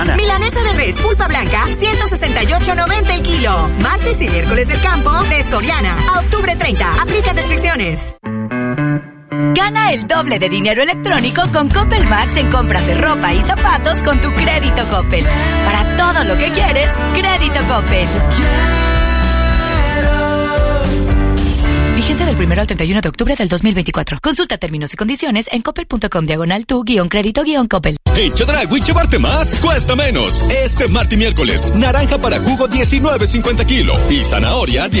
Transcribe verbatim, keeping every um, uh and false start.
Milanesa de res pulpa blanca, ciento sesenta y ocho noventa el kilo. Martes y miércoles del campo de Soriana. A octubre treinta. Aplica restricciones. Gana el doble de dinero electrónico con Coppel Max en compras de ropa y zapatos con tu crédito Coppel. Para todo lo que quieres, crédito Coppel. Vigencia del primero al treinta y uno de octubre del dos mil veinticuatro. Consulta términos y condiciones en coppel.com diagonal tu guión crédito guión Coppel. En Chedraui llevarte más cuesta menos. Este martes y miércoles, naranja para jugo diecinueve cincuenta kilo y zanahoria